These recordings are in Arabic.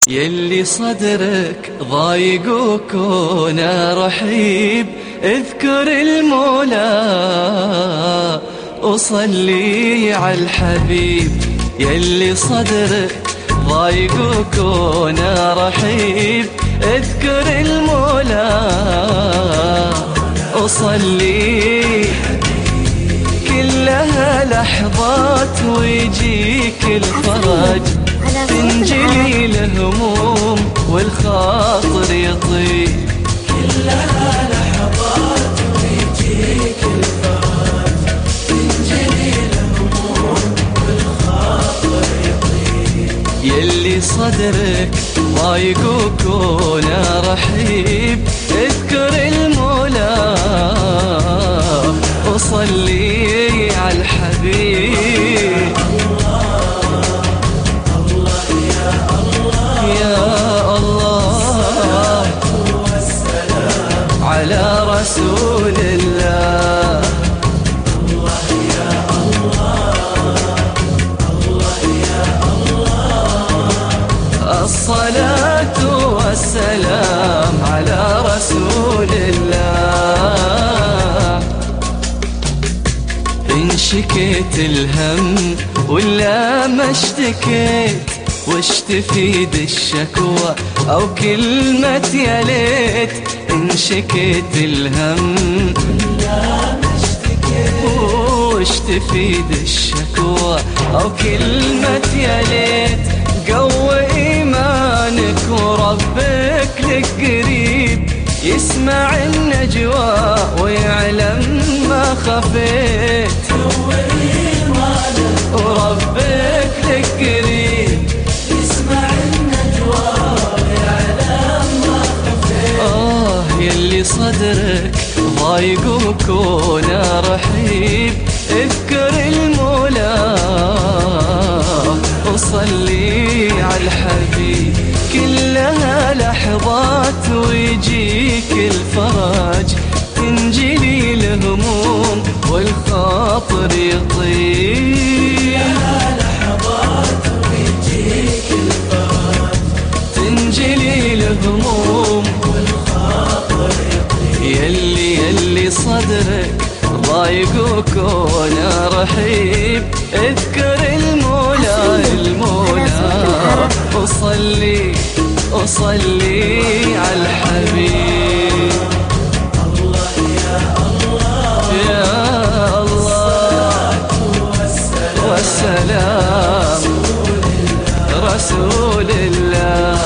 يلي صدرك ضايق وكون رحيب، اذكر المولى وصلي على الحبيب. يلي صدرك ضايق وكون رحيب، اذكر المولى وصلي. كلها لحظات ويجيك الفرج، تنجلي الهموم والخاطر يطيب. كلها لحظات ويجيك الفرج، تنجلي الهموم والخاطر يطيب. يلي صدرك ضايق وكون رحيب، اذكر المولى وصلي على الحبيب. على رسول الله. الله يا الله، الله يا الله. الصلاة والسلام على رسول الله. إن شكيت الهم ولا ما اشتكيت، وش تفيد الشكوى أو كلمة يا ليت؟ إن شكيت الهم لا ما اشتكيت، وش تفيد الشكوى أو كلمة يا ليت؟ قوي إيمانك وربك لك قريب، يسمع النجوى ويعلم ما خفيت. قوي إيمانك وربك لك قريب، يسمع النجوى ويعلم ما خفيت. يلي صدرك ضايق وكون رحيب، اذكر المولى وصلي على الحبيب. كلها لحظات ويجيك الفرج، تنجلي الهموم والخاطر يطيب. لحظات ويجيك الفرج، تنجلي الهموم والخاطر يطيب. يلي صدرك ضايق وكون رحيب، اذكر المولى وصلي على الحبيب. الله يا الله، يا الله والسلام رسول الله.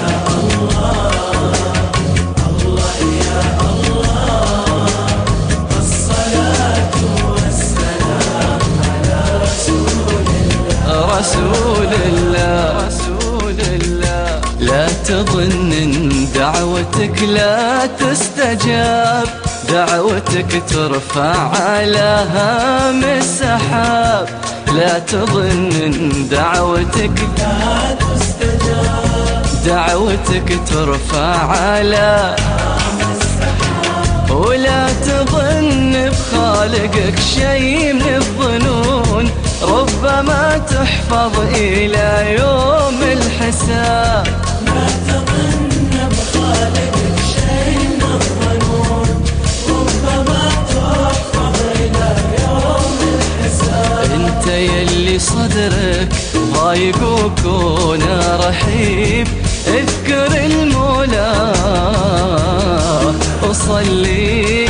رسول الله، رسول الله. لا تظن ان دعوتك لا تستجاب، دعوتك ترفع على هام السحاب. لا تظن ان دعوتك لا تستجاب، دعوتك ترفع على هام السحاب. ولا تظن بخالقك شيء من الظنون، ربما تحفظ إلى يوم الحساب. لا تظن بخالقك شيء من الظنون، ربما تحفظ إلى يوم الحساب. انت يلي صدرك ضايق وكون رحيب، اذكر المولى وصلي.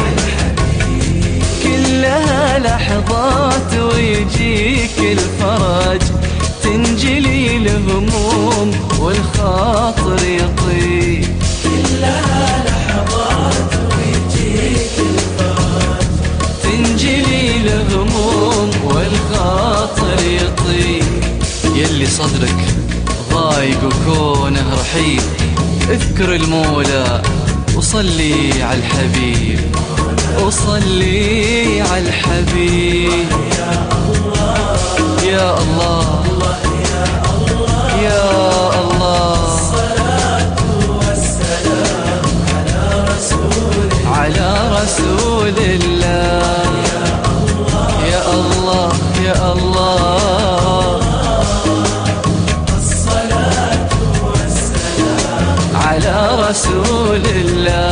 كلها لحظات ويجيك الفرج، تنجلي الهموم والخاطر يطيب. كلها لحظات ويجيك الفرج، تنجلي الهموم والخاطر يطيب. يلي صدرك ضايق وكونه رحيب، اذكر المولى وصلي على الحبيب. وصلي على الحبيب. يا الله يا الله. الصلاة والسلام على رسول الله. يا الله يا الله. الصلاة والسلام على رسول الله.